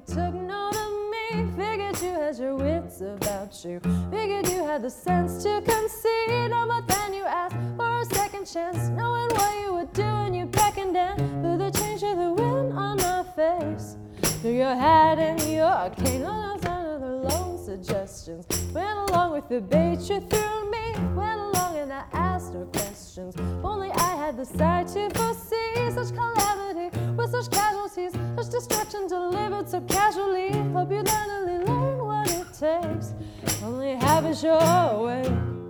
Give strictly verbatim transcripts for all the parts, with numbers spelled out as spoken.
took note of me. Figured you had your wits about you. Figured you had the sense to concede. Oh, but then you asked for a second chance, knowing what you would do, and you beckoned in through the change of the wind on my face. Threw your hat and your cane on the sound of the lone suggestions. Went along with the bait you threw me. Went along and I asked no questions. Only I had the sight to foresee such calamity with such casualties, such destruction delivered so casually. Hope you finally learn what it takes. Only have it your way.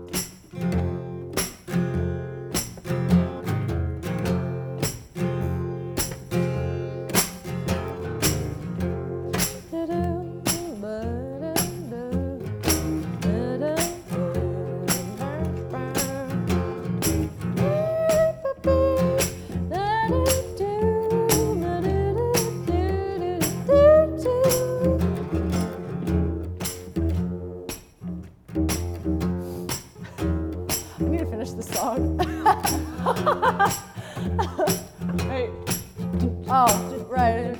The song. Hey. Oh, right.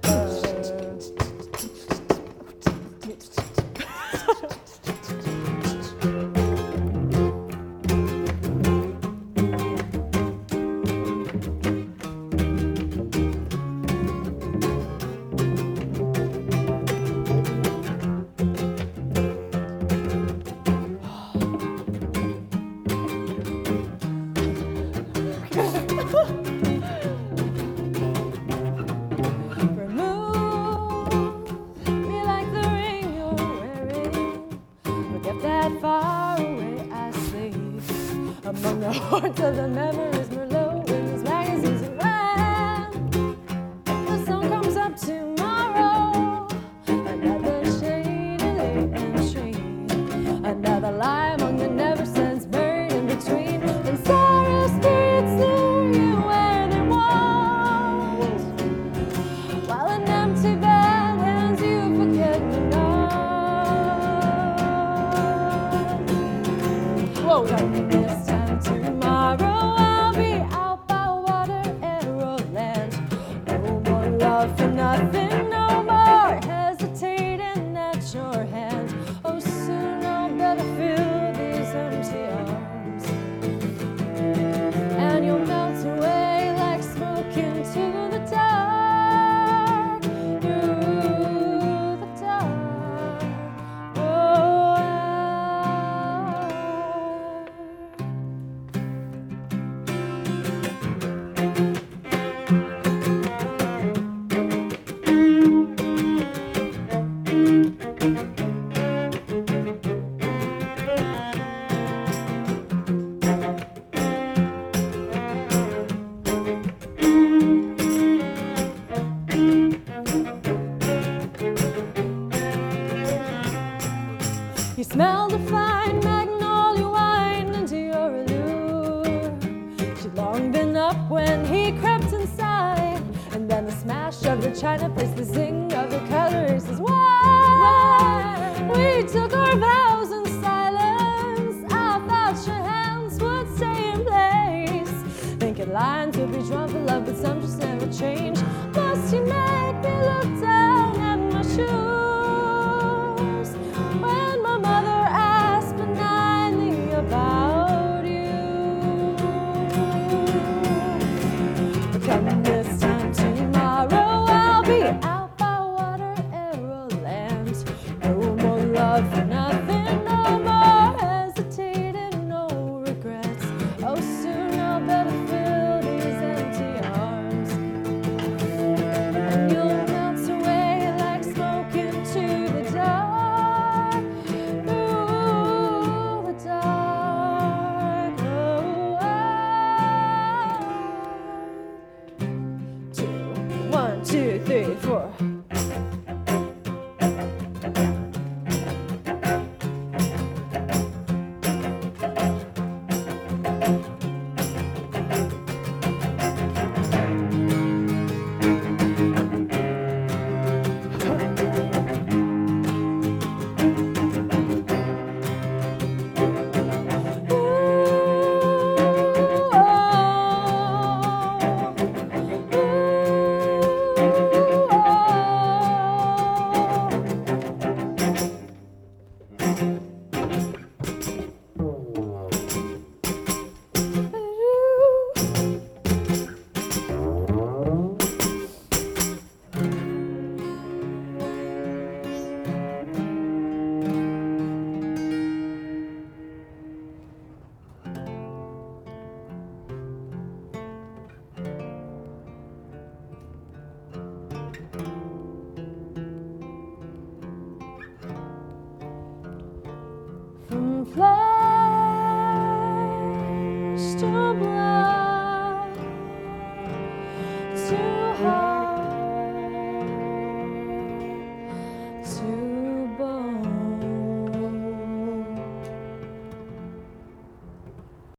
Far away I sleep among the hordes of the memories Merlot in his magazines. And when the sun comes up tomorrow, another shade of late and tree, another lie among the never sense buried in between, and sorrow spirits lure you where they won't, while an empty bed hands you forget me not. Whoa, this time tomorrow I'll be out by water, Arrowland. No more love for nothing, no more hesitating at your hand. Oh, soon I'll better fill these empty arms, and you'll melt away like smoke into the dark, through the dark. Oh, you smelled a fine magnolia wine into your allure. She'd long been up when he crept inside, and then the smash of the china placed the zing of the cutlery says, why? We took our vows in silence. I thought your hands would stay in place. Thinking lines would be drawn for love, but some just never change. Must you make me look down at my shoes? Come this time tomorrow, I'll be out by water, Arrowland. No more love.